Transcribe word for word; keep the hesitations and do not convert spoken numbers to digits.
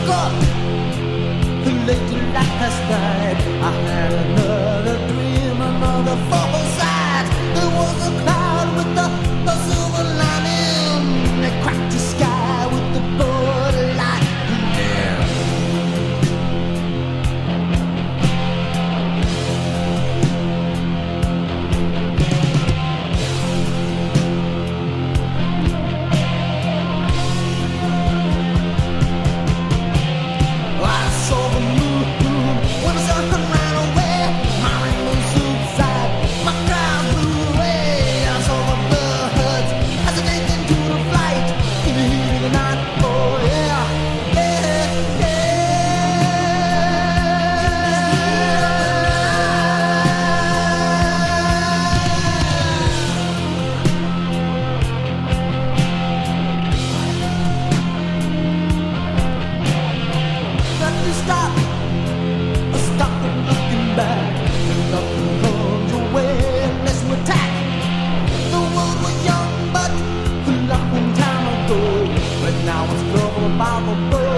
up late last night. I had another dream, another foresight. There was a cloud with the, the silver lining. It cracked the sky with the blood light. Yeah. I saw the moon when the sun ran away. My rainbow subsided, my cloud blew away. I saw the birds as they went into the flight in the heat of the night. Oh yeah, yeah, yeah. Got to stop. Stop and looking back. Nothing comes your way unless you attack. The world was young, but a long time ago. But now it's trouble about the bird.